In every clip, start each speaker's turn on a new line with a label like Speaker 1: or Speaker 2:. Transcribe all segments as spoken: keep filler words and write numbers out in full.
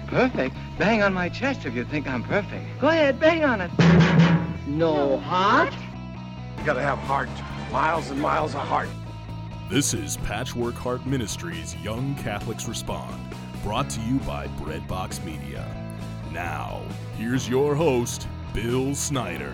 Speaker 1: Perfect? Bang on my chest if you think I'm perfect. Go ahead, bang on it.
Speaker 2: No heart?
Speaker 3: You gotta have heart. Miles and miles of heart.
Speaker 4: This is Patchwork Heart Ministries Young Catholics Respond, brought to you by Breadbox Media. Now, here's your host, Bill Snyder.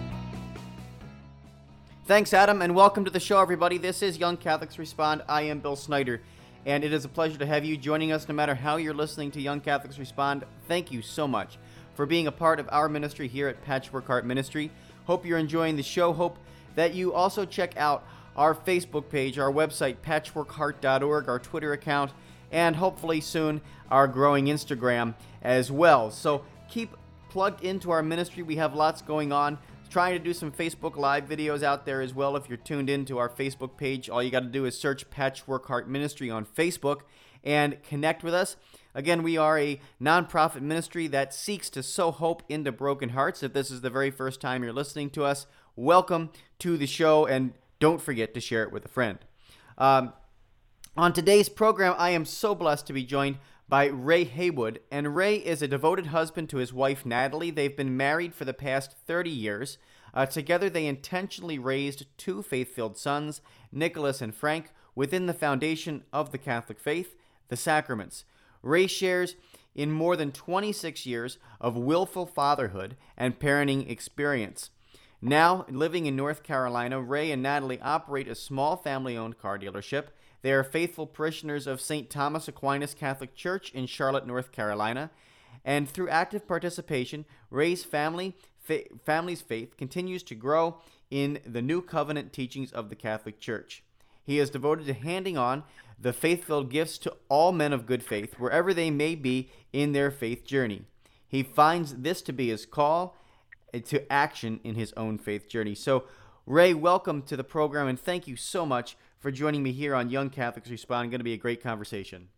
Speaker 5: Thanks, Adam, and welcome to the show, everybody. This is Young Catholics Respond. I am Bill Snyder, and it is a pleasure to have you joining us no matter how you're listening to Young Catholics Respond. Thank you so much for being a part of our ministry here at Patchwork Heart Ministry. Hope you're enjoying the show. Hope that you also check out our Facebook page, our website, patchwork heart dot org, our Twitter account, and hopefully soon our growing Instagram as well. So keep plugged into our ministry. We have lots going on. Trying to do some Facebook Live videos out there as well. If you're tuned into our Facebook page, all you got to do is search Patchwork Heart Ministry on Facebook and connect with us. Again, we are a nonprofit ministry that seeks to sow hope into broken hearts. If this is the very first time you're listening to us, welcome to the show, and don't forget to share it with a friend. Um, on today's program, I am so blessed to be joined by Ray Haywood, and Ray is a devoted husband to his wife, Natalie. They've been married for the past thirty years. Uh, together, they intentionally raised two faith-filled sons, Nicholas and Frank, within the foundation of the Catholic faith, the sacraments. Ray shares in more than twenty-six years of willful fatherhood and parenting experience. Now, living in North Carolina, Ray and Natalie operate a small family-owned car dealership. They are faithful parishioners of Saint Thomas Aquinas Catholic Church in Charlotte, North Carolina. And through active participation, Ray's family, fa- family's faith continues to grow in the new covenant teachings of the Catholic Church. He is devoted to handing on the faith-filled gifts to all men of good faith, wherever they may be in their faith journey. He finds this to be his call to action in his own faith journey. So, Ray, welcome to the program, and thank you so much for joining me here on Young Catholics Respond. Going to be a great conversation.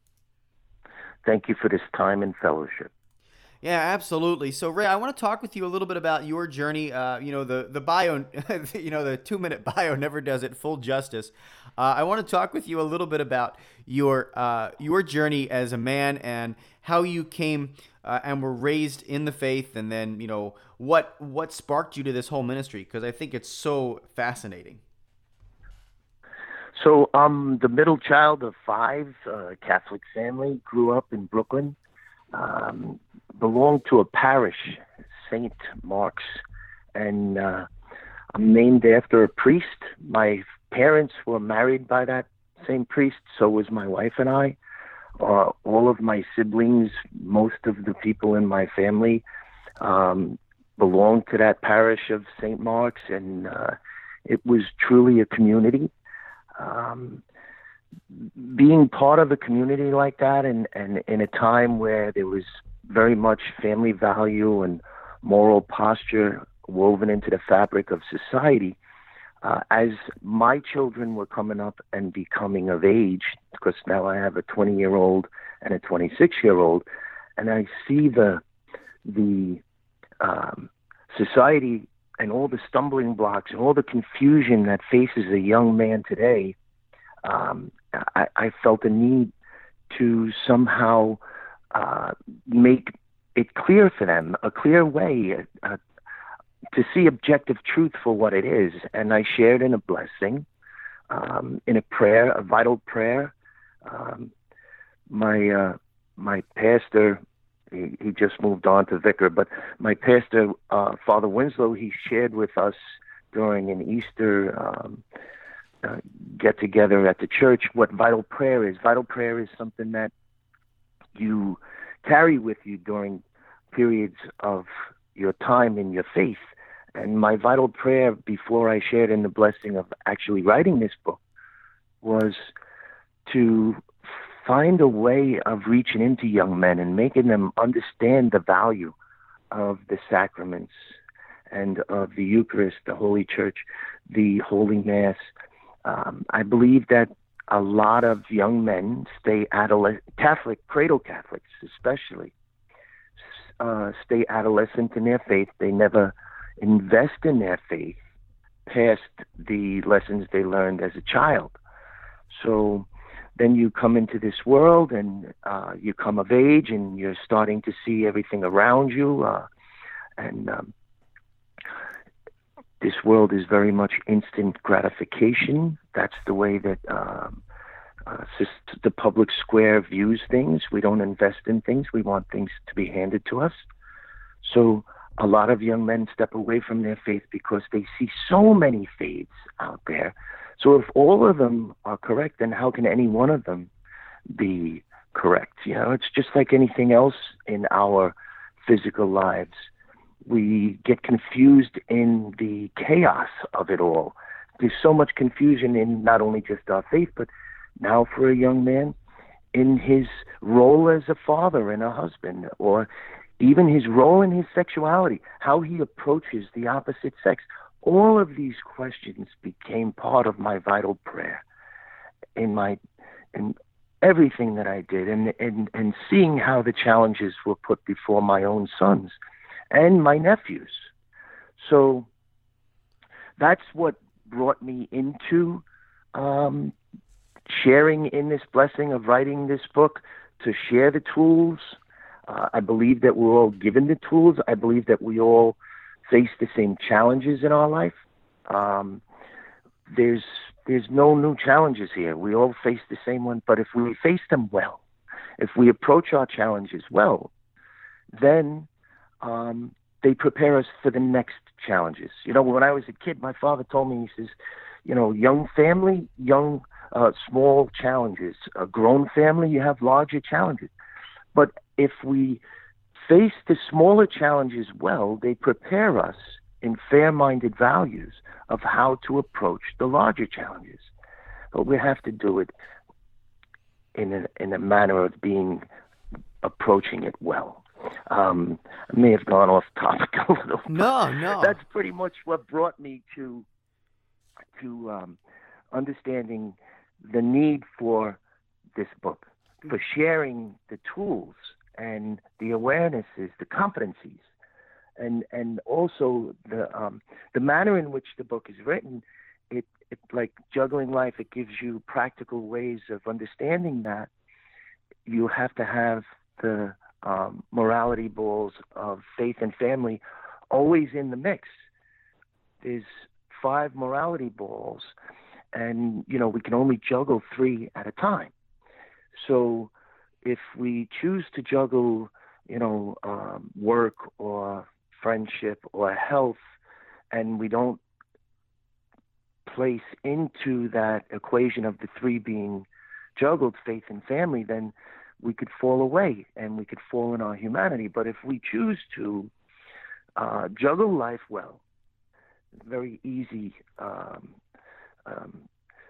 Speaker 6: Thank you for this time and fellowship.
Speaker 5: Yeah, absolutely. So, Ray, I want to talk with you a little bit about your journey. Uh, you know, the the bio, you know, the two minute bio never does it full justice. Uh, I want to talk with you a little bit about your uh, your journey as a man and how you came uh, and were raised in the faith, and then you know what what sparked you to this whole ministry, because I think it's so fascinating.
Speaker 6: So I'm the middle child of five, uh, Catholic family, grew up in Brooklyn, um, belonged to a parish, Saint Mark's, and uh, I'm named after a priest. My parents were married by that same priest, so was my wife and I. Uh, all of my siblings, most of the people in my family um, belonged to that parish of Saint Mark's, and uh, it was truly a community. Um, being part of a community like that, and, and in a time where there was very much family value and moral posture woven into the fabric of society, uh, as my children were coming up and becoming of age, because now I have a twenty-year-old and a twenty-six-year-old, and I see the the um, society and all the stumbling blocks and all the confusion that faces a young man today, um, I, I felt a need to somehow uh, make it clear for them, a clear way uh, to see objective truth for what it is. And I shared in a blessing, um, in a prayer, a vital prayer. Um, my uh, my pastor, He, he just moved on to vicar, but my pastor, uh, Father Winslow, he shared with us during an Easter um, uh, get-together at the church what vital prayer is. Vital prayer is something that you carry with you during periods of your time in your faith. And my vital prayer before I shared in the blessing of actually writing this book was to find a way of reaching into young men and making them understand the value of the sacraments and of the Eucharist, the Holy Church, the Holy Mass. Um, I believe that a lot of young men stay adolescent, Catholic, cradle Catholics especially, uh, stay adolescent in their faith. They never invest in their faith past the lessons they learned as a child. So then you come into this world, and uh, you come of age, and you're starting to see everything around you. Uh, and um, this world is very much instant gratification. That's the way that um, uh, the public square views things. We don't invest in things. We want things to be handed to us. So a lot of young men step away from their faith because they see so many faiths out there. So if all of them are correct, then how can any one of them be correct? You know, it's just like anything else in our physical lives. We get confused in the chaos of it all. There's so much confusion in not only just our faith, but now for a young man in his role as a father and a husband, or even his role in his sexuality, how he approaches the opposite sex. All of these questions became part of my vital prayer in my in everything that I did, and, and, and seeing how the challenges were put before my own sons and my nephews. So that's what brought me into um, sharing in this blessing of writing this book, to share the tools. Uh, I believe that we're all given the tools. I believe that we all face the same challenges in our life. Um, there's there's no new challenges here. We all face the same one, but if we face them well, if we approach our challenges well, then um, they prepare us for the next challenges. You know, when I was a kid, my father told me, he says, you know, young family, young, uh, small challenges. A grown family, you have larger challenges. But if we face the smaller challenges well, they prepare us in fair-minded values of how to approach the larger challenges. But we have to do it in a, in a manner of being, approaching it well. Um, I may have gone off topic a little.
Speaker 5: No, no.
Speaker 6: That's pretty much what brought me to, to um, understanding the need for this book, for sharing the tools and the awarenesses, the competencies, and and also the um, the manner in which the book is written. It, it like juggling life. It gives you practical ways of understanding that. You have to have the um, morality balls of faith and family always in the mix. There's five morality balls, and you know we can only juggle three at a time. So if we choose to juggle, you know, um, work or friendship or health, and we don't place into that equation of the three being juggled, faith and family, then we could fall away and we could fall in our humanity. But if we choose to uh, juggle life well, very easy um, um,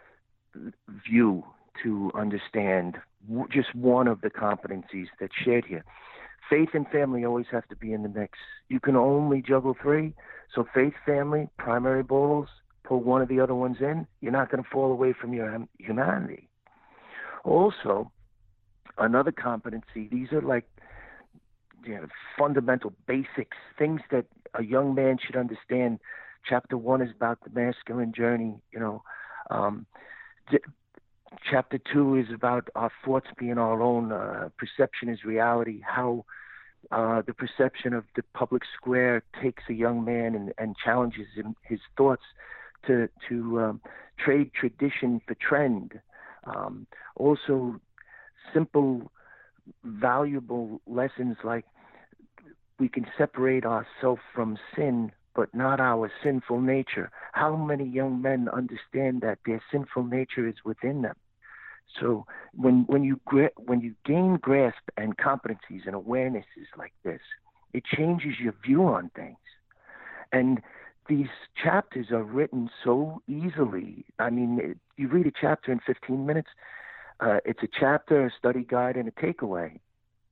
Speaker 6: view to understand just one of the competencies that's shared here. Faith and family always have to be in the mix. You can only juggle three. So faith, family, primary bowls, pull one of the other ones in. You're not going to fall away from your hum- humanity. Also, another competency, these are like you know, fundamental basics, things that a young man should understand. Chapter one is about the masculine journey, you know. Um, th- Chapter two is about our thoughts being our own. Uh, perception is reality. How uh, the perception of the public square takes a young man and, and challenges him, his thoughts to to um, trade tradition for trend. Um, also, simple, valuable lessons like we can separate ourselves from sin, but not our sinful nature. How many young men understand that their sinful nature is within them? So when when you gra- when you gain grasp and competencies and awarenesses like this, it changes your view on things. And these chapters are written so easily. I mean, it, you read a chapter in fifteen minutes. Uh, it's a chapter, a study guide, and a takeaway.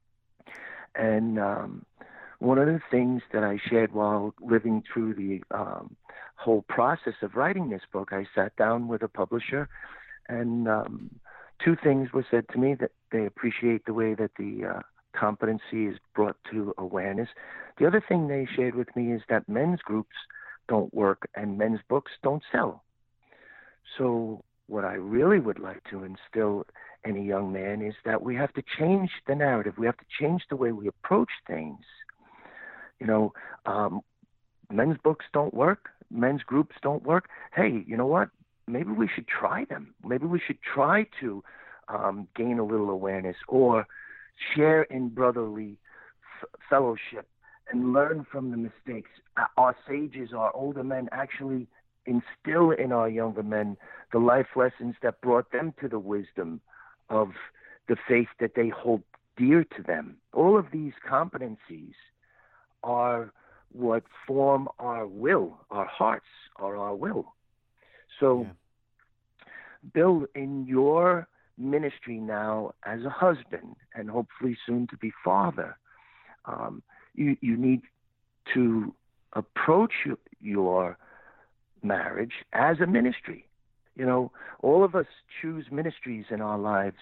Speaker 6: And um, one of the things that I shared while living through the um, whole process of writing this book, I sat down with a publisher, and um, two things were said to me: that they appreciate the way that the uh, competency is brought to awareness. The other thing they shared with me is that men's groups don't work and men's books don't sell. So what I really would like to instill in a young man is that we have to change the narrative. We have to change the way we approach things. You know, um, men's books don't work. Men's groups don't work. Hey, you know what? Maybe we should try them. Maybe we should try to um, gain a little awareness or share in brotherly f- fellowship and learn from the mistakes. Our sages, our older men actually instill in our younger men the life lessons that brought them to the wisdom of the faith that they hold dear to them. All of these competencies are what form our will, our hearts are our will. So, yeah. Bill, in your ministry now as a husband and hopefully soon to be father, um, you, you need to approach your marriage as a ministry. You know, all of us choose ministries in our lives.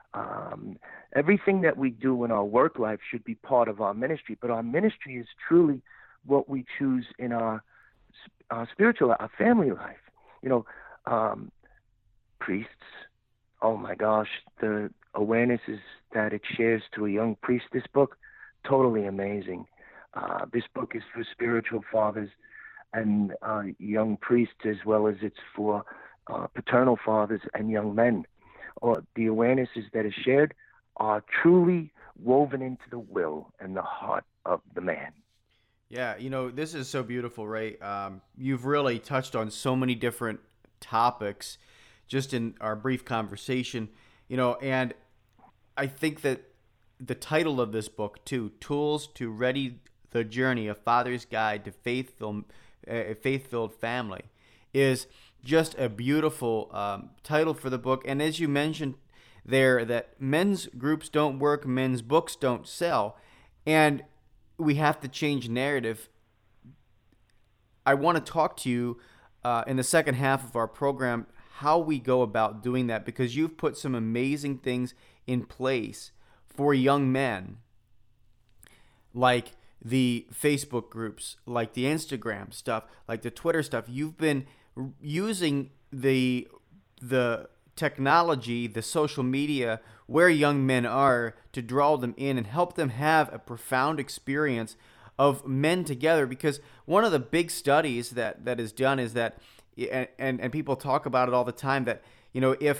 Speaker 6: Um, everything that we do in our work life should be part of our ministry, but our ministry is truly what we choose in our, our spiritual, our family life. You know, um, priests, oh my gosh, the awarenesses that it shares to a young priest, this book, totally amazing. Uh, this book is for spiritual fathers and uh, young priests, as well as it's for uh, paternal fathers and young men. Or the awarenesses that are shared are truly woven into the will and the heart of the man.
Speaker 5: Yeah, you know, this is so beautiful, Ray. Um, you've really touched on so many different topics just in our brief conversation, you know, and I think that the title of this book, too, Tools to Ready the Journey, A Father's Guide to Faith-Filled, uh, Faith-Filled Family, is just a beautiful um, title for the book. And as you mentioned there, that men's groups don't work, men's books don't sell, and we have to change narrative. I want to talk to you uh, in the second half of our program how we go about doing that, because you've put some amazing things in place for young men, like the Facebook groups, like the Instagram stuff, like the Twitter stuff. You've been using the the technology, the social media, where young men are, to draw them in and help them have a profound experience of men together. Because one of the big studies that, that is done is that, and, and, and people talk about it all the time, that, you know, if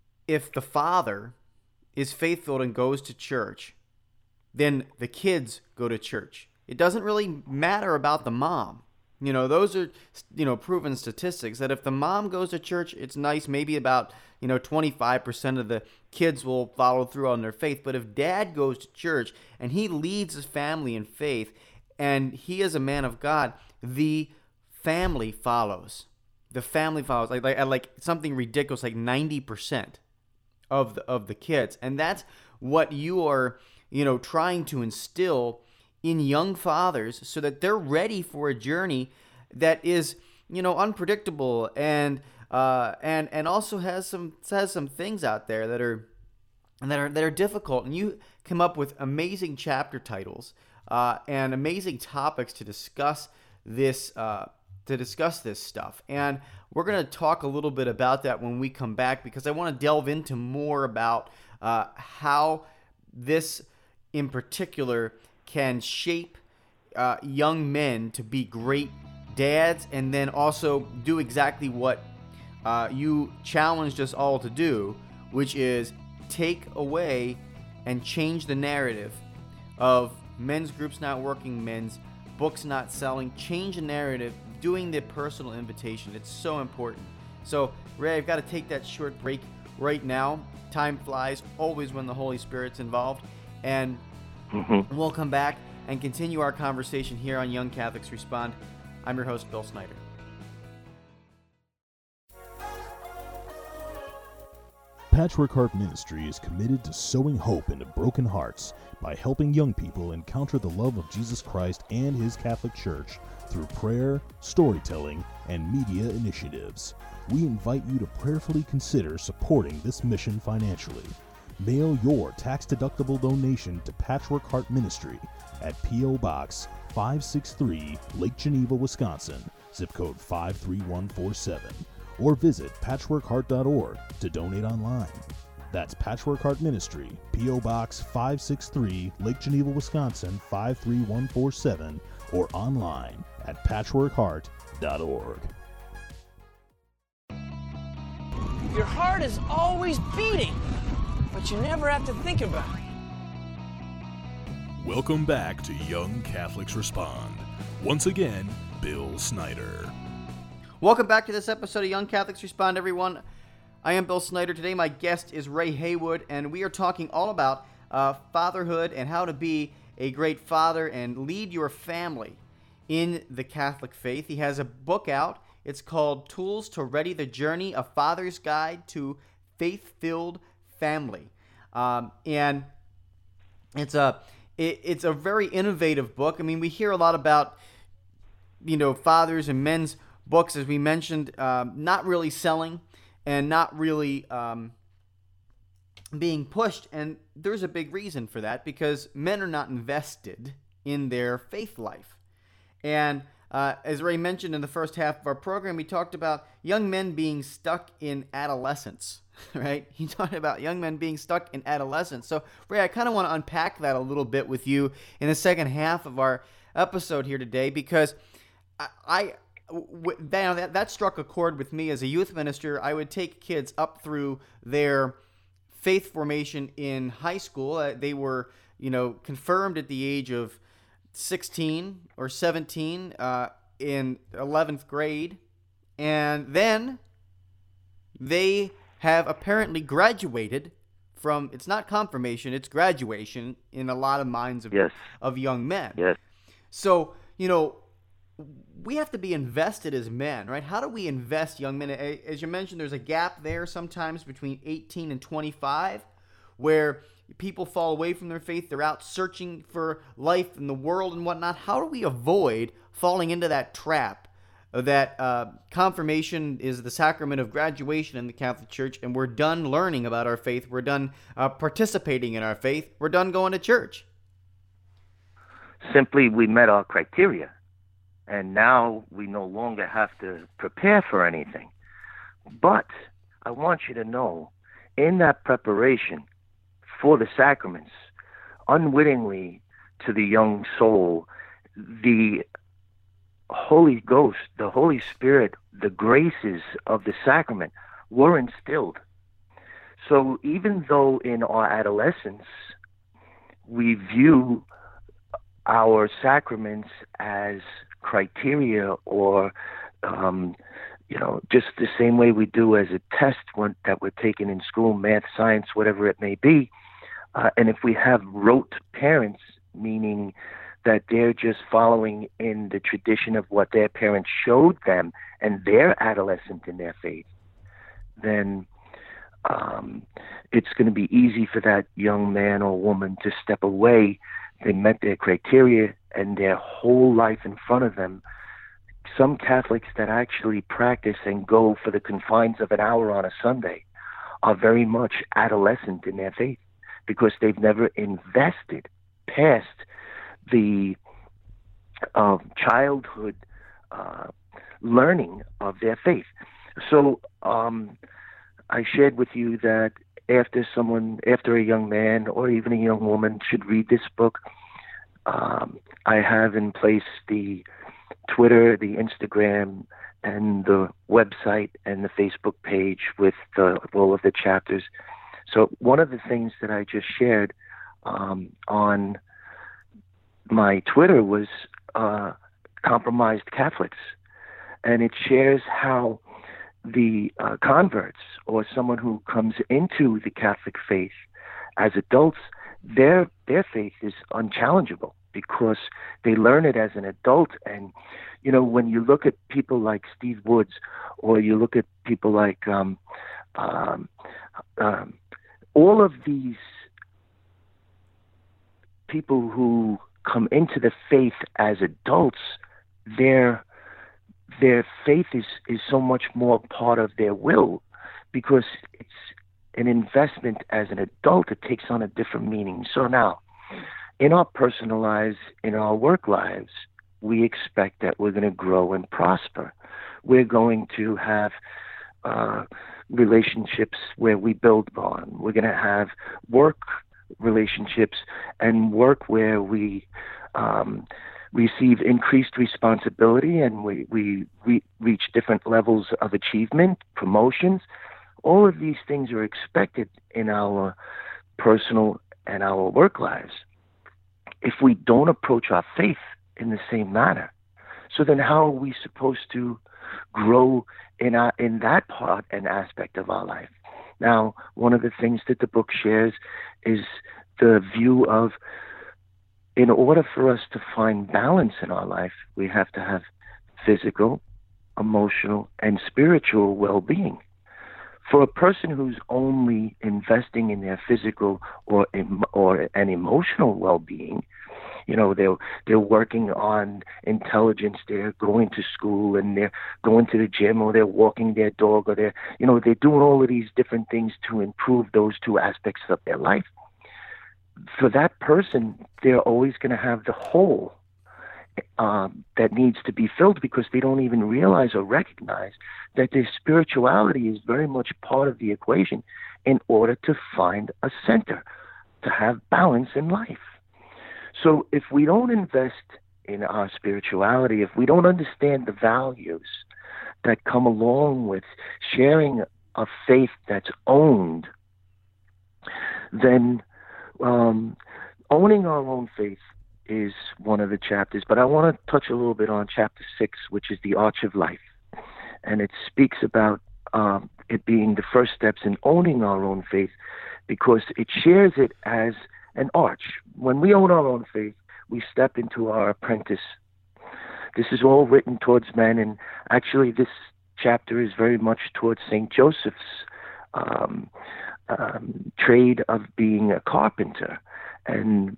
Speaker 5: if the father is faithful and goes to church, then the kids go to church. It doesn't really matter about the mom. You know, those are, you know, proven statistics that if the mom goes to church, it's nice. Maybe about, you know, twenty-five percent of the kids will follow through on their faith. But if dad goes to church and he leads his family in faith and he is a man of God, the family follows. The family follows. Like, like, like something ridiculous, like ninety percent of the, of the kids. And that's what you are, you know, trying to instill in young fathers so that they're ready for a journey that is, you know, unpredictable and uh, and and also has some has some things out there that are that are that are difficult. And you come up with amazing chapter titles uh, and amazing topics to discuss this uh, to discuss this stuff. And we're going to talk a little bit about that when we come back, because I want to delve into more about uh, how this in particular can shape uh, young men to be great dads, and then also do exactly what uh, you challenged us all to do, which is take away and change the narrative of men's groups not working, men's books not selling. Change the narrative, doing the personal invitation. It's so important. So, Ray, I've got to take that short break right now. Time flies, always when the Holy Spirit's involved. And Mm-hmm. we'll come back and continue our conversation here on Young Catholics Respond. I'm your host, Bill Snyder.
Speaker 4: Patchwork Heart Ministry is committed to sowing hope into broken hearts by helping young people encounter the love of Jesus Christ and His Catholic Church through prayer, storytelling, and media initiatives. We invite you to prayerfully consider supporting this mission financially. Mail your tax-deductible donation to Patchwork Heart Ministry at P O. Box five six three, Lake Geneva, Wisconsin, zip code five three one four seven. or visit patchwork heart dot org to donate online. That's Patchwork Heart Ministry, P O. Box five six three, Lake Geneva, Wisconsin five three one four seven, or online at patchwork heart dot org.
Speaker 7: Your heart is always beating, but you never have to think about it.
Speaker 4: Welcome back to Young Catholics Respond. Once again, Bill Snyder.
Speaker 5: Welcome back to this episode of Young Catholics Respond, everyone. I am Bill Snyder. Today my guest is Ray Haywood, and we are talking all about uh, fatherhood and how to be a great father and lead your family in the Catholic faith. He has a book out. It's called Tools to Ready the Journey, A Father's Guide to Faith-Filled Family. Um, and it's a it, it's a very innovative book. I mean, we hear a lot about, you know, fathers and men's books, as we mentioned, um, not really selling and not really um, being pushed. And there's a big reason for that, because men are not invested in their faith life. And uh, as Ray mentioned in the first half of our program, we talked about young men being stuck in adolescence, right? He talked about young men being stuck in adolescence. So, Ray, I kind of want to unpack that a little bit with you in the second half of our episode here today, because I, I w- that, that struck a chord with me as a youth minister. I would take kids up through their faith formation in high school. Uh, they were, you know, confirmed at the age of sixteen or seventeen uh, in eleventh grade, and then they have apparently graduated from, it's not confirmation, it's graduation in a lot of minds of,
Speaker 6: yes.
Speaker 5: of young men.
Speaker 6: Yes.
Speaker 5: So, you know, we have to be invested as men, right? How do we invest young men? As you mentioned, there's a gap there sometimes between eighteen and twenty-five where people fall away from their faith. They're out searching for life in the world and whatnot. How do we avoid falling into that trap that uh, confirmation is the sacrament of graduation in the Catholic Church, and we're done learning about our faith, we're done uh, participating in our faith, we're done going to church?
Speaker 6: Simply, we met our criteria, and now we no longer have to prepare for anything. But I want you to know, in that preparation for the sacraments, unwittingly to the young soul, the Holy Ghost, the Holy Spirit, the graces of the sacrament were instilled. So even though in our adolescence we view our sacraments as criteria, or um, you know, just the same way we do as a test one that we're taking in school, math, science, whatever it may be. Uh, and if we have rote parents, meaning that they're just following in the tradition of what their parents showed them and they're adolescent in their faith, then um, it's going to be easy for that young man or woman to step away. They met their criteria and their whole life in front of them. Some Catholics that actually practice and go for the confines of an hour on a Sunday are very much adolescent in their faith, because they've never invested past the uh, childhood uh, learning of their faith. So um, I shared with you that after someone, after a young man or even a young woman should read this book, um, I have in place the Twitter, the Instagram, and the website and the Facebook page with the, all of the chapters. So one of the things that I just shared um, on my Twitter was uh, compromised Catholics. And it shares how the uh, converts, or someone who comes into the Catholic faith as adults, their their faith is unchallengeable because they learn it as an adult. And, you know, when you look at people like Steve Woods, or you look at people like um, um, um, all of these people who come into the faith as adults, their their faith is, is so much more part of their will, because it's an investment as an adult. It takes on a different meaning. So now, in our personal lives, in our work lives, we expect that we're going to grow and prosper. We're going to have uh, relationships where we build bond. We're going to have work relationships and work where we um, receive increased responsibility and we, we re- reach different levels of achievement, promotions. All of these things are expected in our personal and our work lives. If we don't approach our faith in the same manner, so then how are we supposed to grow in our, in that part and aspect of our life? Now, one of the things that the book shares is the view of, in order for us to find balance in our life, we have to have physical, emotional, and spiritual well-being. For a person who's only investing in their physical or or an emotional well-being, you know, they're they're working on intelligence, they're going to school and they're going to the gym or they're walking their dog or they're, you know, they're doing all of these different things to improve those two aspects of their life. For that person, they're always going to have the hole um, that needs to be filled because they don't even realize or recognize that their spirituality is very much part of the equation in order to find a center, to have balance in life. So if we don't invest in our spirituality, if we don't understand the values that come along with sharing a faith that's owned, then um, owning our own faith is one of the chapters. But I want to touch a little bit on chapter six, which is the Arch of Life. And it speaks about um, it being the first steps in owning our own faith because it shares it as an arch. When we own our own faith, we step into our apprentice. This is all written towards men, and actually this chapter is very much towards Saint Joseph's um, um, trade of being a carpenter, and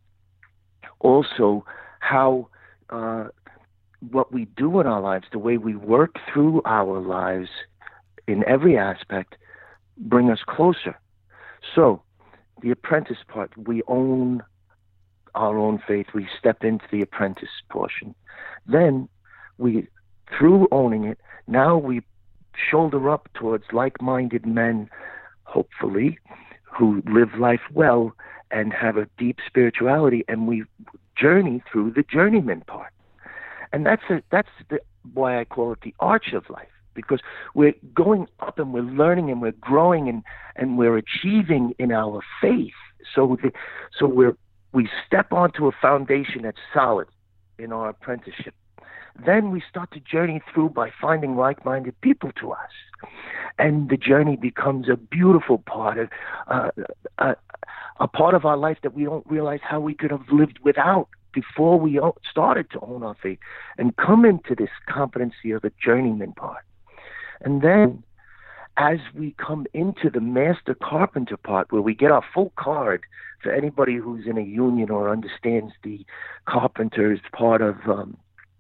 Speaker 6: also how uh, what we do in our lives, the way we work through our lives in every aspect, bring us closer. So the apprentice part, we own our own faith. We step into the apprentice portion. Then we, through owning it, now we shoulder up towards like-minded men, hopefully, who live life well and have a deep spirituality, and we journey through the journeyman part. And that's a, that's the, why I call it the arch of life, because we're going up and we're learning and we're growing and, and we're achieving in our faith. So the, so we're we step onto a foundation that's solid in our apprenticeship. Then we start to journey through by finding like-minded people to us. And the journey becomes a beautiful part of uh, a, a part of our life that we don't realize how we could have lived without before we started to own our faith and come into this competency of a journeyman part. And then as we come into the master carpenter part, where we get our full card, for anybody who's in a union or understands the carpenter's part of um,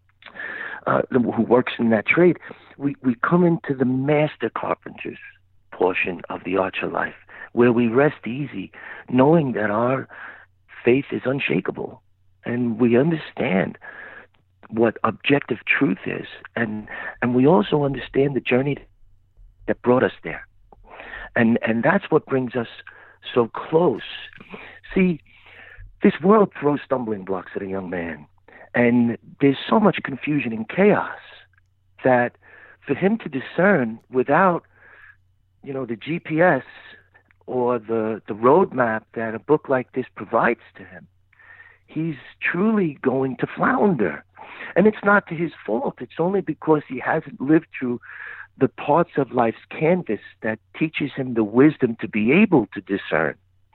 Speaker 6: uh, who works in that trade, we, we come into the master carpenter's portion of the Arch of Life, where we rest easy, knowing that our faith is unshakable, and we understand what objective truth is, and and we also understand the journey that brought us there, and and that's what brings us so close. See, this world throws stumbling blocks at a young man, and there's so much confusion and chaos that for him to discern without, you know, the G P S or the the roadmap that a book like this provides to him, he's truly going to flounder. And it's not to his fault. It's only because he hasn't lived through the parts of life's canvas that teaches him the wisdom to be able to discern.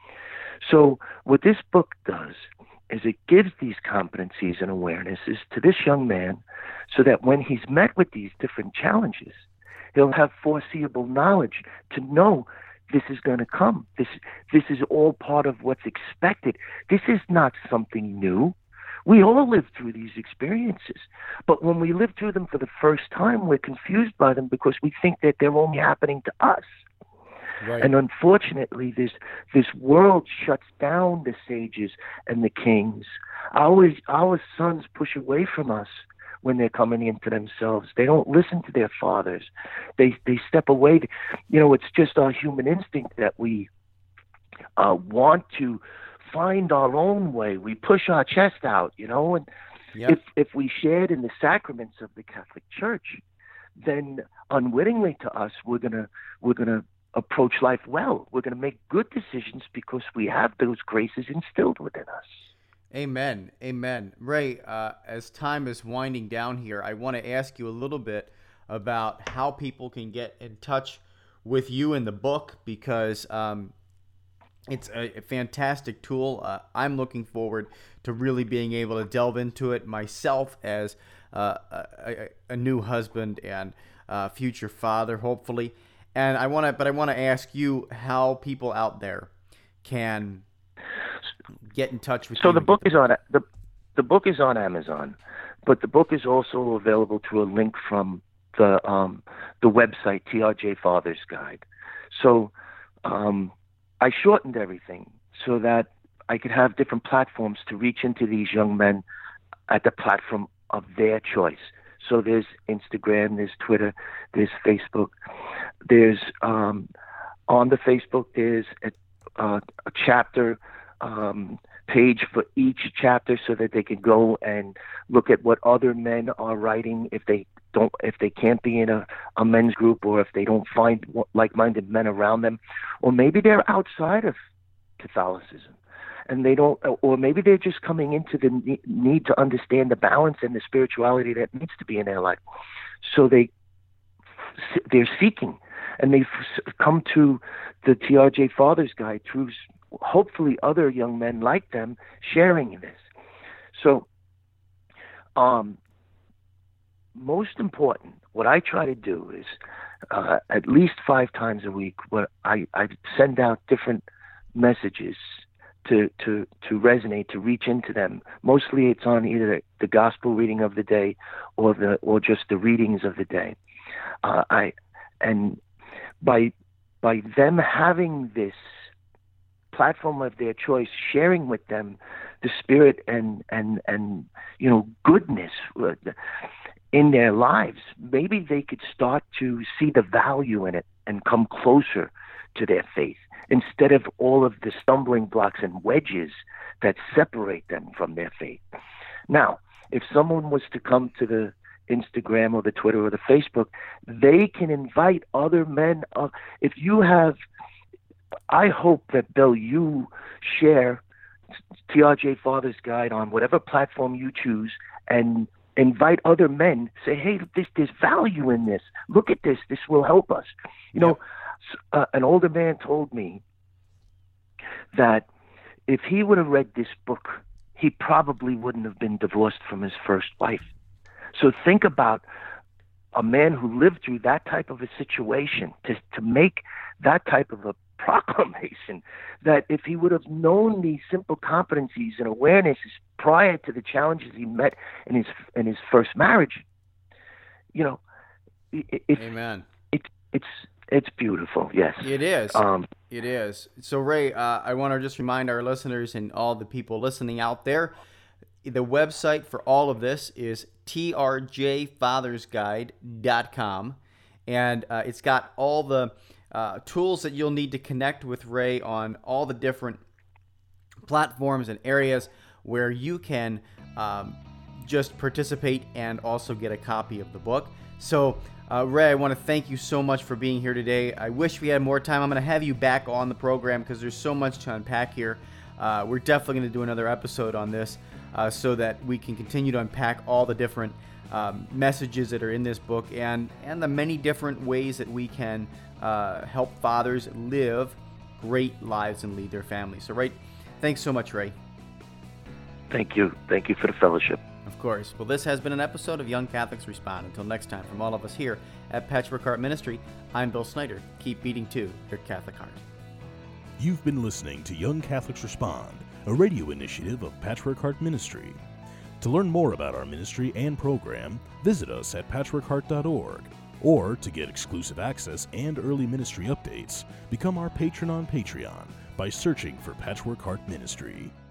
Speaker 6: So what this book does is it gives these competencies and awarenesses to this young man so that when he's met with these different challenges, he'll have foreseeable knowledge to know this is going to come. This, this is all part of what's expected. This is not something new. We all live through these experiences, but when we live through them for the first time, we're confused by them because we think that they're only happening to us. Right. And unfortunately, this this world shuts down the sages and the kings. Our our sons push away from us when they're coming into themselves. They don't listen to their fathers. They they step away. You know, it's just our human instinct that we uh, want to find our own way. We push our chest out, you know, and yep. if if we shared in the sacraments of the Catholic Church, then unwittingly to us, we're gonna we're gonna approach life well. We're gonna make good decisions because we have those graces instilled within us.
Speaker 5: Amen. Amen. Ray, uh, as time is winding down here, I want to ask you a little bit about how people can get in touch with you in the book, because um, it's a, a fantastic tool. Uh, I'm looking forward to really being able to delve into it myself as uh, a, a new husband and uh, future father, hopefully. And I want to, but I want to ask you how people out there can get in touch with
Speaker 6: so
Speaker 5: you.
Speaker 6: So the book is on the the book is on Amazon, but the book is also available through a link from the um, the website T R J Father's Guide. So um, I shortened everything so that I could have different platforms to reach into these young men at the platform of their choice. So there's Instagram, there's Twitter, there's Facebook, there's um, on the Facebook there's a, uh, a chapter um, page for each chapter so that they can go and look at what other men are writing if they don't, if they can't be in a, a men's group, or if they don't find like-minded men around them, or maybe they're outside of Catholicism and they don't, or maybe they're just coming into the need to understand the balance and the spirituality that needs to be in their life. So they, they're seeking, and they've come to the T R J Father's Guide through hopefully other young men like them sharing in this. So, um, most important, what I try to do is uh, at least five times a week, where I, I send out different messages to, to, to resonate, to reach into them. Mostly it's on either the gospel reading of the day or the or just the readings of the day. Uh, I and by by them having this platform of their choice, sharing with them the spirit and and and you know goodness in their lives, maybe they could start to see the value in it and come closer to their faith, instead of all of the stumbling blocks and wedges that separate them from their faith. Now, if someone was to come to the Instagram or the Twitter or the Facebook, they can invite other men. Uh, if you have, I hope that, Bill, you share T R J Father's Guide on whatever platform you choose and invite other men. Say, hey, this, there's value in this. Look at this. This will help us. You know, uh, an older man told me that if he would have read this book, he probably wouldn't have been divorced from his first wife. So think about a man who lived through that type of a situation to, to make that type of a proclamation, that if he would have known these simple competencies and awarenesses prior to the challenges he met in his in his first marriage, you know, it, it's,
Speaker 5: Amen.
Speaker 6: It, it's it's beautiful. Yes,
Speaker 5: it is.
Speaker 6: Um,
Speaker 5: it is. So, Ray, uh, I want to just remind our listeners and all the people listening out there, the website for all of this is T R J Fathers Guide dot com, and uh, it's got all the uh, tools that you'll need to connect with Ray on all the different platforms and areas where you can um, just participate and also get a copy of the book. So, uh, Ray, I want to thank you so much for being here today. I wish we had more time. I'm going to have you back on the program because there's so much to unpack here. Uh, we're definitely going to do another episode on this uh, so that we can continue to unpack all the different um, messages that are in this book and, and the many different ways that we can uh, help fathers live great lives and lead their families. So, Ray, thanks so much, Ray.
Speaker 6: Thank you. Thank you for the fellowship.
Speaker 5: Of course. Well, this has been an episode of Young Catholics Respond. Until next time, from all of us here at Patchwork Heart Ministry, I'm Bill Snyder. Keep beating to your Catholic heart.
Speaker 4: You've been listening to Young Catholics Respond, a radio initiative of Patchwork Heart Ministry. To learn more about our ministry and program, visit us at patchwork heart dot org. Or to get exclusive access and early ministry updates, become our patron on Patreon by searching for Patchwork Heart Ministry.